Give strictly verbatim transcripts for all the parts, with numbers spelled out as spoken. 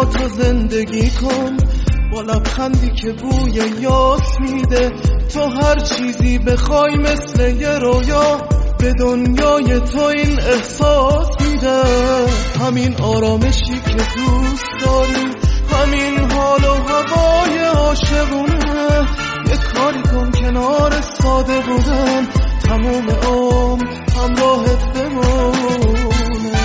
تو زندگی کن، با لبخندی که بوی یاس میده. تو هر چیزی بخوای مثل یه رویا، به دنیای تو این احساس میده. همین آرامشی که دوست داری، همین حال و هوای عاشقونه. یه کاری کن کنار ساده بودن، تموم عمر همراهت بمونه.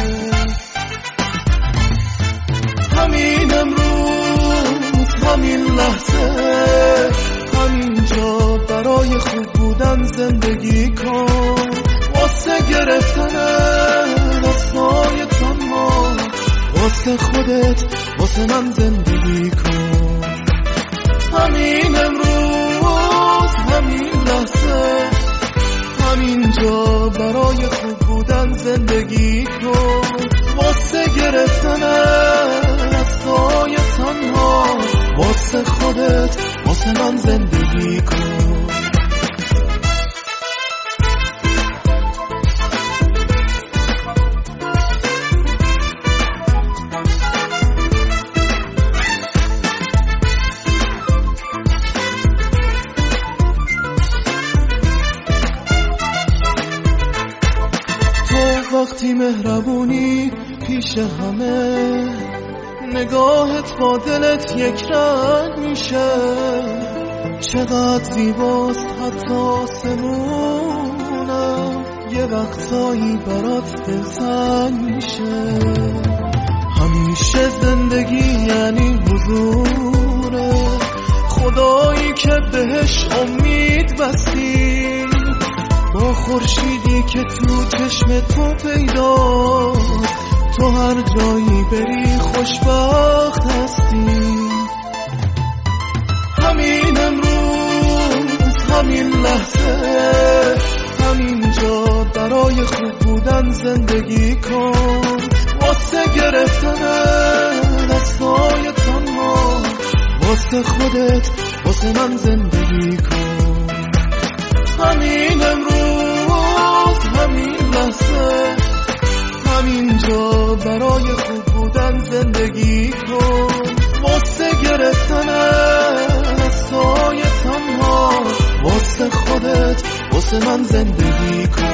همین امروز، همین لحظه، همینجا برای خوب بودن زندگی کن. واسه گرفتن دستای تنها، واسه خودت، واسه من زندگی کن. همین امروز، همین لحظه، همینجا برای خوب بودن زندگی کن. واسه گرفتن دستای تنها، واسه خودت، واسه من زندگی کن. وقتی مهربونی پیش همه، نگاهت با دلت یک رنگ میشه. چقدر زیباست حتی آسمونم، یه وقتایی برات دلتنگ میشه. همیشه زندگی یعنی حضوره، خدایی که بهش امید بستی. با خورشیدی که تو چشم تو پیدا، تو هر جایی بری خوشبخت هستی. همین امروز، همین لحظه، همینجا برای خوب بودن زندگی کن. واسه گرفتن دستای تنها، واسه خودت، واسه من زندگی کن. همین امروز، همین لحظه، همینجا برای خوب بودن زندگی کن. واسه گرفتن دستای تنها، واسه خودت، واسه من زندگی کن.